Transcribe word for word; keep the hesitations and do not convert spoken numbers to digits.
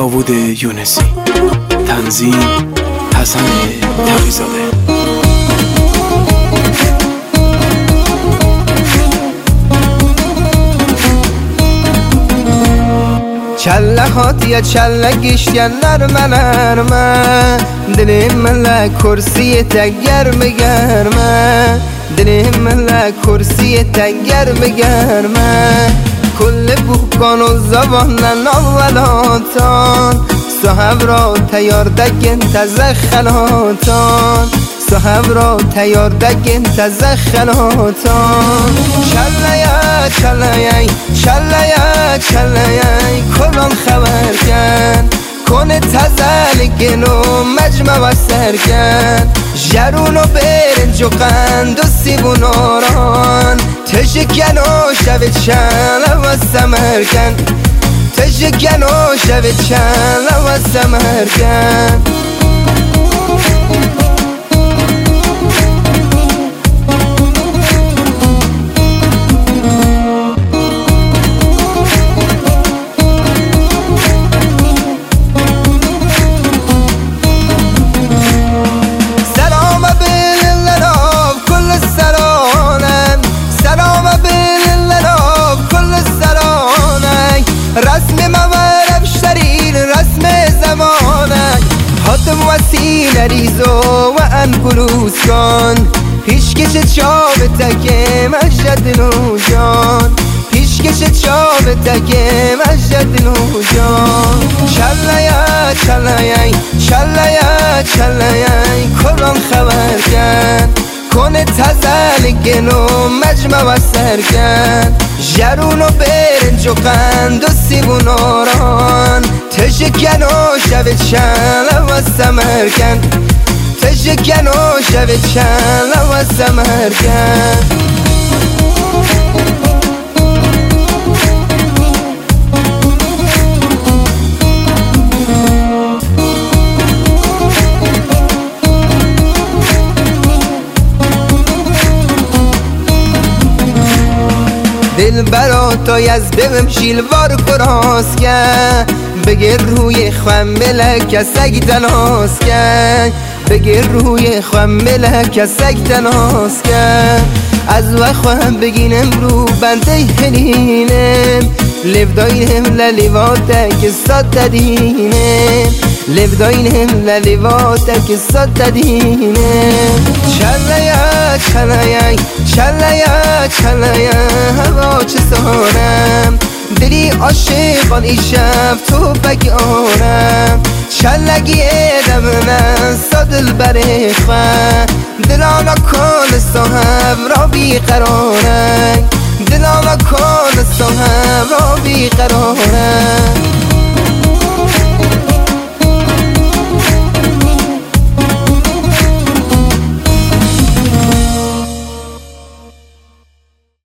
داوود یونسی، تنظیم حسن تقی‌زاده. چله هاتیه چله گشتن نرمه نرمه دل من کرسی تا گرمه گرمه دل من کرسی تا گرمه گرمه کل بوکان و زبانن اولاتان صاحب را تیار دگن تزخلاتان صاحب را تیار دگن تزخلاتان چله یا چله یا چله یا چله یا کلان خبر کن کنه تزلگن و مجمع و سرکن جرون و برنج و قند و سیب و ناران تشکن و شب چله و سمرکن تشکن و شب چله و سمرکن رسم مورب شرین رسم زمانه حاتم وسیل ریزو و انگلوس کن پیشکش چاب تکه مجد نوجان پیشکش چاب تکه مجد نوجان چله یا چله یا چله یا چله یا کلان خبر کن کنه تزلگن و مجمع و سرکن جرون و برنج و قند و سیب و ناران تشکن و شب چله و سمرکن تشکن و شب چله و سمرکن دل براتای از دلم شیلوار کراس کن بگیر روی خمله که سگ تناس کن بگیر روی خمله که سگ تناس کن از وقت بگینم رو بنده هلینم لیو داینم للیواته که ساد دینم لیو داینم للیواته که ساد دینم چله یا چله یا چله یا چله یا هوا چه سانم دلی عاشقان ای شب تو بگی آرم چلگی دمنه سادل بره خواه دلانا کن صاحب را بیقرارن دلانا کن صاحب را بیقرارن